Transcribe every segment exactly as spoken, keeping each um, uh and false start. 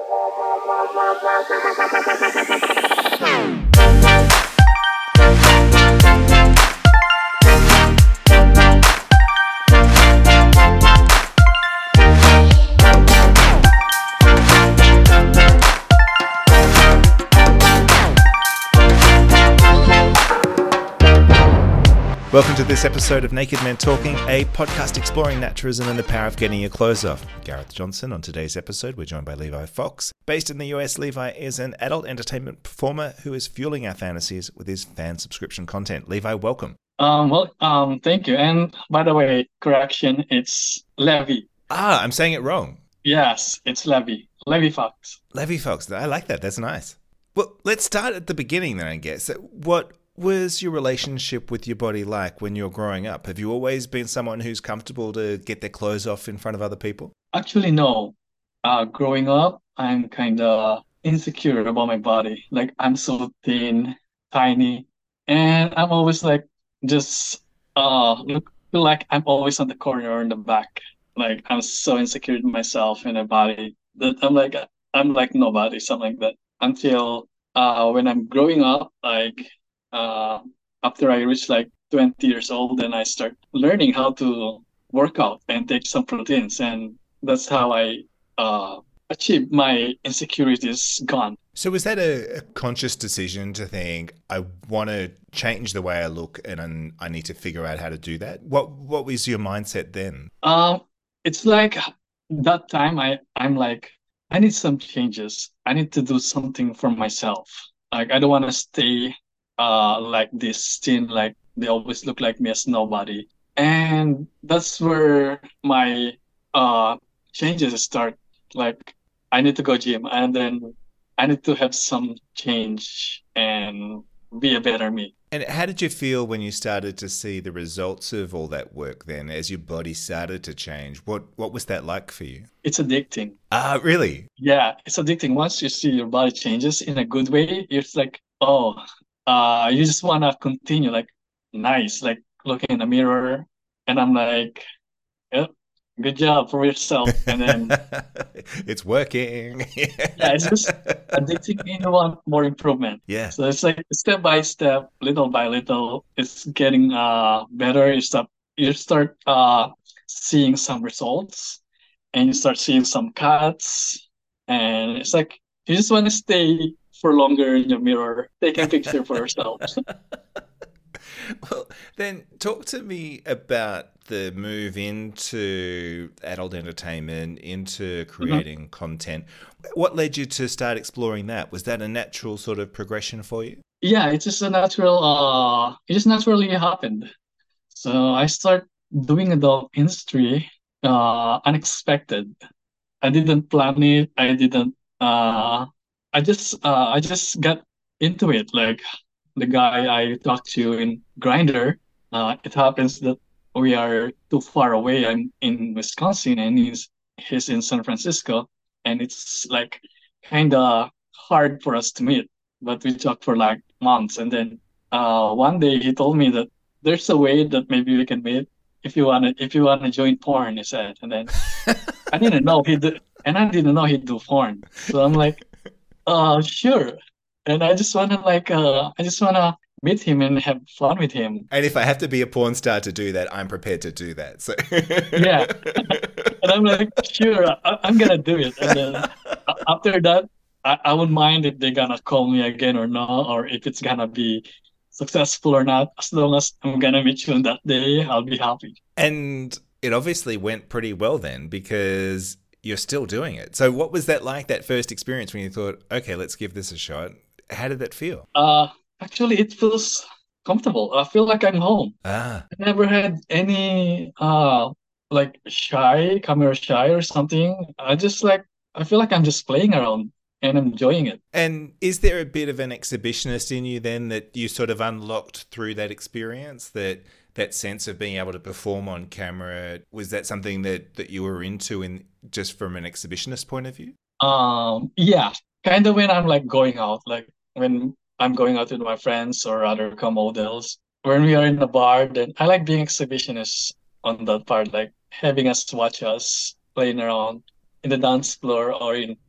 Welcome to this episode of Naked Men Talking, a podcast exploring naturism and the power of getting your clothes off. Gareth Johnson. On today's episode, we're joined by Levi Fox. Based in the U S, Levi is an adult entertainment performer who is fueling our fantasies with his fan subscription content. Levi, welcome. Um, well, um, thank you. And by the way, correction, it's Levi. Ah, I'm saying it wrong. Yes, it's Levi. Levi Fox. Levi Fox. I like that. That's nice. Well, let's start at the beginning then, I guess. What was your relationship with your body like when you were growing up? Have you always been someone who's comfortable to get their clothes off in front of other people? Actually, no. Uh, growing up, I'm kind of insecure about my body. Like, I'm so thin, tiny, and I'm always like, just uh, look feel like I'm always on the corner or in the back. Like, I'm so insecure in myself and my body that I'm like, I'm like nobody, something like that. Until uh, when I'm growing up, like, uh, after I reach like twenty years old, then I start learning how to work out and take some proteins. And that's how I uh, achieve my insecurities gone. So was that a, a conscious decision to think, I want to change the way I look and I'm, I need to figure out how to do that? What What was your mindset then? Um, it's like that time I, I'm like, I need some changes. I need to do something for myself. Like, I don't want to stay uh like this thin, like they always look like me as nobody. And that's where my uh changes start. Like, I need to go gym, and then I need to have some change and be a better me. And how did you feel when you started to see the results of all that work then, as your body started to change? What what was that like for you? It's addicting. Ah, really? Yeah, it's addicting. Once you see your body changes in a good way, it's like, oh, uh, you just wanna continue. Like, nice, like looking in the mirror, and I'm like, yep, good job for yourself. And then It's working. yeah, it's just addicting. You want more improvement. Yeah. So it's like step by step, little by little, it's getting uh better. You start you start uh seeing some results, and you start seeing some cuts, and it's like you just want to stay for longer in your mirror, taking a picture for yourself. Well, then talk to me about the move into adult entertainment, into creating Mhm. content. What led you to start exploring that? Was that a natural sort of progression for you? Yeah, it's just a natural. Uh, it just naturally happened. So I start doing adult industry, uh, unexpected. I didn't plan it. I didn't. Uh, I just. Uh, I just got into it. Like the guy I talked to in Grinder. Uh, it happens that we are too far away. I'm in Wisconsin, and he's he's in San Francisco, and it's like kind of hard for us to meet. But we talked for like months, and then uh, one day he told me that there's a way that maybe we can meet if you wanna if you wanna join porn. He said, and then I didn't know he did, and I didn't know he'd do porn. So I'm like, uh, sure. And I just wanna like, uh, I just wanna meet him and have fun with him. And if I have to be a porn star to do that, I'm prepared to do that. So Yeah. And I'm like, sure, I, I'm gonna do it. And then a- after that, I, I wouldn't mind if they're gonna call me again or not, or if it's gonna be successful or not. As long as I'm gonna meet you on that day, I'll be happy. And it obviously went pretty well then, because you're still doing it. So what was that like, that first experience when you thought, okay, let's give this a shot? How did that feel? Uh, actually, it feels comfortable. I feel like I'm home. Ah, I never had any uh like shy, camera shy or something. I just like I feel like I'm just playing around and I'm enjoying it. and is there a bit of an exhibitionist in you then that you sort of unlocked through that experience, that that sense of being able to perform on camera? Was that something that, that you were into in just from an exhibitionist point of view? Um, yeah, kind of when I'm like going out, like when I'm going out with my friends or other co-models. When we are in the bar, then I like being exhibitionist on that part, like having us watch us playing around in the dance floor or in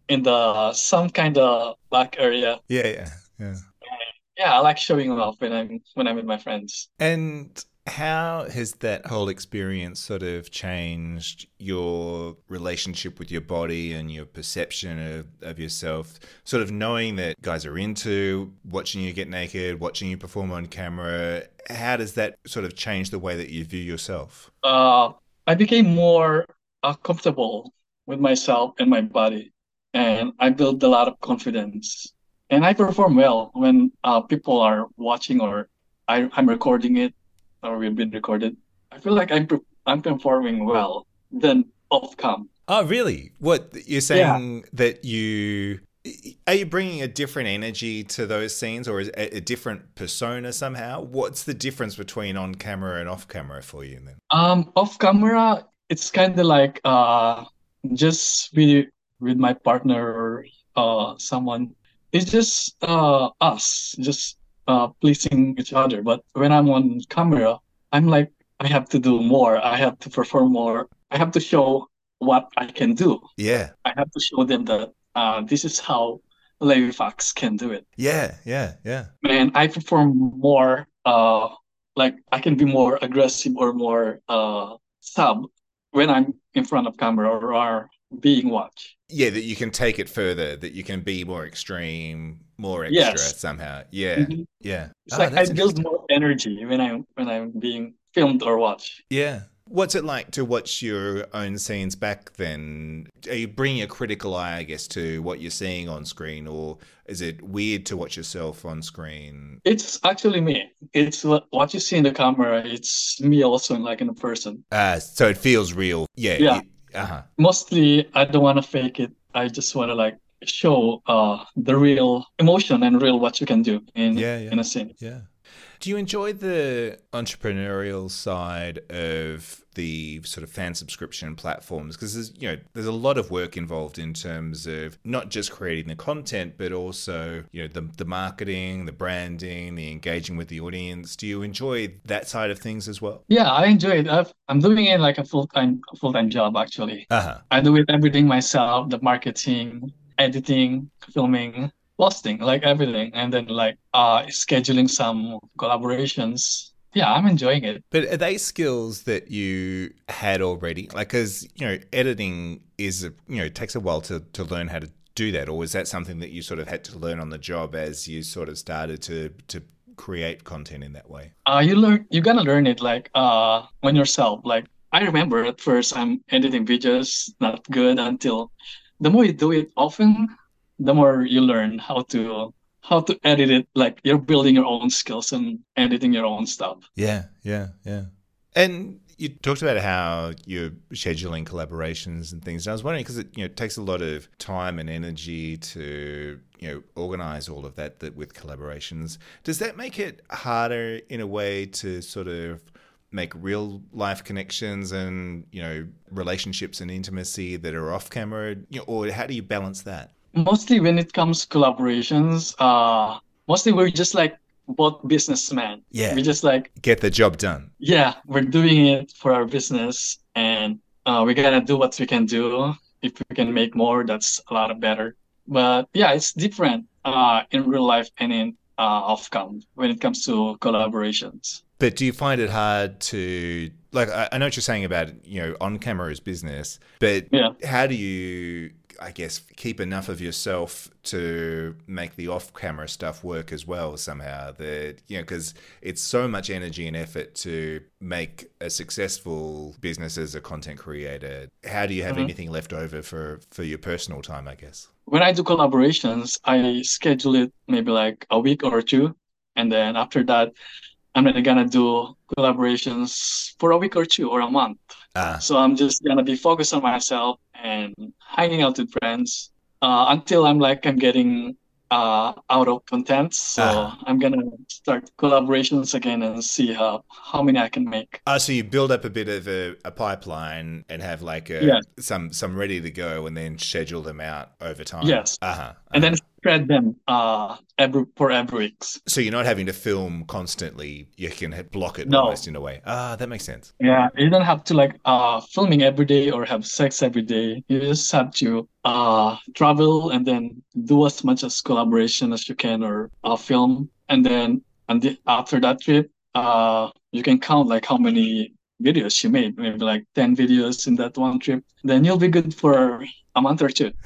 in the some kind of back area. Yeah, yeah, yeah. Yeah, I like showing off when I'm when I'm with my friends. And how has that whole experience sort of changed your relationship with your body and your perception of, of yourself? Sort of knowing that guys are into watching you get naked, watching you perform on camera. How does that sort of change the way that you view yourself? Uh, I became more uh, comfortable with myself and my body, and I built a lot of confidence. And I perform well when uh, people are watching or I, I'm recording it or we've been recorded. I feel like I'm pre- I'm performing well than off cam. Oh, really? What you're Yeah. saying that you are you bringing a different energy to those scenes, or is a, a different persona somehow? What's the difference between on camera and off camera for you then? Um, off camera, it's kind of like uh, just with with my partner or uh someone. It's just uh us, just uh pleasing each other. But when I'm on camera, I'm like I have to do more. I have to perform more. I have to show what I can do. Yeah, I have to show them that uh this is how Levi Fox can do it. yeah, yeah, yeah, Man, I perform more uh like I can be more aggressive or more uh sub when I'm in front of camera or are being watched. yeah. That you can take it further. That you can be more extreme, more extra Yes. somehow. Yeah, Mhm. yeah. It's Ah, like I that's build interesting. more energy when I'm when I'm being filmed or watched. Yeah. What's it like to watch your own scenes back then? Are you bringing a critical eye, I guess, to what you're seeing on screen, or is it weird to watch yourself on screen? It's actually me. It's what what you see in the camera. It's me also like in a person. Uh, so it feels real. Yeah. Yeah. It, uh-huh. Mostly I don't want to fake it. I just want to like show uh the real emotion and real what you can do in Yeah, yeah, in a scene. yeah. Do you enjoy the entrepreneurial side of the sort of fan subscription platforms? Because there's, you know, there's a lot of work involved in terms of not just creating the content, but also, you know, the the marketing, the branding, the engaging with the audience. Do you enjoy that side of things as well? Yeah, I enjoy it. I've, I'm doing it like a full-time full-time job actually. Uh huh. I do it everything myself, the marketing, editing, filming, posting, like everything. And then like uh scheduling some collaborations. Yeah, I'm enjoying it. But are they skills that you had already? Like, because, you know, editing is, a, you know, takes a while to, to learn how to do that. Or was that something that you sort of had to learn on the job as you sort of started to, to create content in that way? Uh you learn you're gonna learn it like uh on yourself. Like I remember at first I'm editing videos not good until the more you do it often, the more you learn how to how to edit it. Like you're building your own skills and editing your own stuff. Yeah, yeah, yeah. And you talked about how you're scheduling collaborations and things. And I was wondering because it, you know, it takes a lot of time and energy to, you know, organize all of that, that with collaborations. Does that make it harder in a way to sort of make real life connections and, you know, relationships and intimacy that are off camera? You know, or how do you balance that? Mostly when it comes collaborations, uh, mostly we're just like both businessmen. Yeah, We just like, get the job done. yeah, we're doing it for our business and uh, we gotta do what we can do. If we can make more, that's a lot better. But yeah, it's different uh, in real life and in uh, off-cam when it comes to collaborations. But do you find it hard to like? I I know what you're saying about, you know, on camera is business, but Yeah. how do you, I guess, keep enough of yourself to make the off camera stuff work as well somehow? That, you know, because it's so much energy and effort to make a successful business as a content creator. How do you have Mhm. anything left over for for your personal time, I guess? When I do collaborations, I schedule it maybe like a week or two. And then after that, I'm not gonna do collaborations for a week or two or a month. Ah, So I'm just gonna be focused on myself and hanging out with friends uh, until I'm like I'm getting uh, out of content. So ah. I'm gonna start collaborations again and see how how many I can make. Oh, so you build up a bit of a, a pipeline and have like a Yes, some some ready to go, and then schedule them out over time. yes. Uh huh. Uh And then huh. thread them uh every for every weeks. So you're not having to film constantly. You can ha- block it No. almost in a way. Ah, that makes sense. Yeah, you don't have to like uh filming every day or have sex every day. You just have to uh travel and then do as much as collaboration as you can or uh film. And then and the, after that trip, uh you can count like how many videos you made, maybe like ten videos in that one trip. Then you'll be good for a month or two.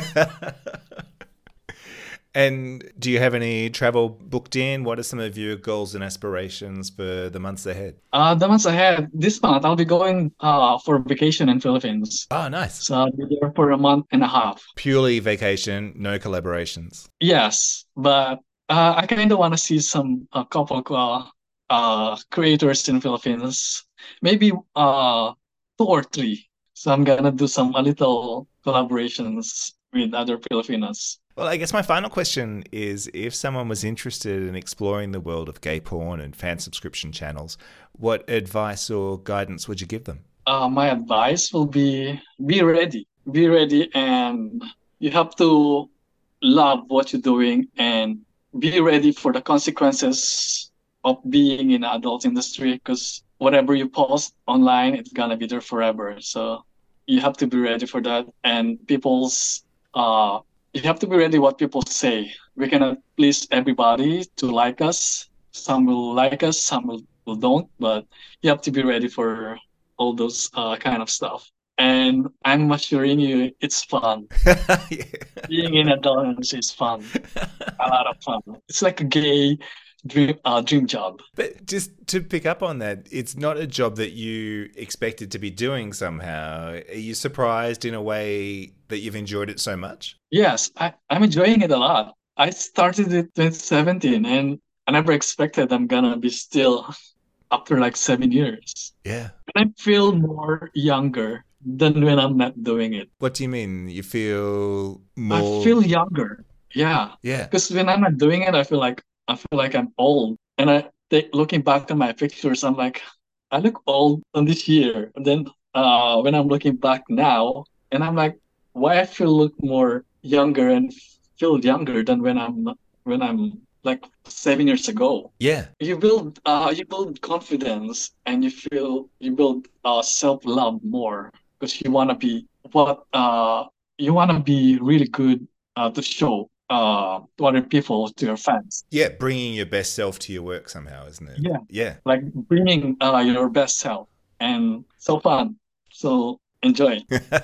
And do you have any travel booked in? What are some of your goals and aspirations for the months ahead? Uh, the months ahead, this month I'll be going uh for vacation in Philippines. Oh, nice. So I'll be there for a month and a half. Purely vacation, no collaborations. Yes, but uh, I kind of want to see some a couple uh, uh creators in Philippines, maybe uh two or three. So I'm gonna do some a little collaborations with other Filipinos. Well, I guess my final question is if someone was interested in exploring the world of gay porn and fan subscription channels, what advice or guidance would you give them? Uh, my advice will be be ready. Be ready, and you have to love what you're doing and be ready for the consequences of being in the adult industry, because whatever you post online, it's gonna be there forever. So you have to be ready for that. And people's uh you have to be ready what people say. We cannot please everybody to like us. Some will like us, some will, will don't, but you have to be ready for all those uh, kind of stuff. And I'm assuring you, it's fun. Yeah. Being in adolescence is fun. A lot of fun. It's like a gay dream uh, dream job. But just to pick up on that, it's not a job that you expected to be doing somehow. Are you surprised in a way that you've enjoyed it so much? Yes, I, I'm enjoying it a lot. I started it twenty seventeen and I never expected I'm gonna be still after like seven years. Yeah. And I feel more younger than when I'm not doing it. What do you mean? You feel I more... feel younger. Yeah. Yeah. Because when I'm not doing it, I feel like I feel like I'm old. And I take looking back at my pictures, I'm like, I look old on this year. And then uh when I'm looking back now, and I'm like, why I feel look more younger and feel younger than when I'm when I'm like seven years ago. Yeah. You build uh you build confidence and you feel you build uh self-love more because you wanna be what uh you wanna be really good uh to show uh to other people, to your fans. Yeah, bringing your best self to your work somehow, isn't it? Yeah. Yeah. Like bringing uh your best self, and so fun. So enjoy.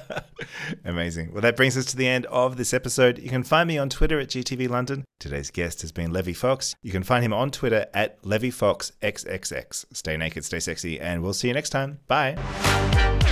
Amazing. Well, that brings us to the end of this episode. You can find me on Twitter at G T V London. Today's guest has been Levi Fox. You can find him on Twitter at Levi Fox X X X. Stay naked, stay sexy, and we'll see you next time. Bye.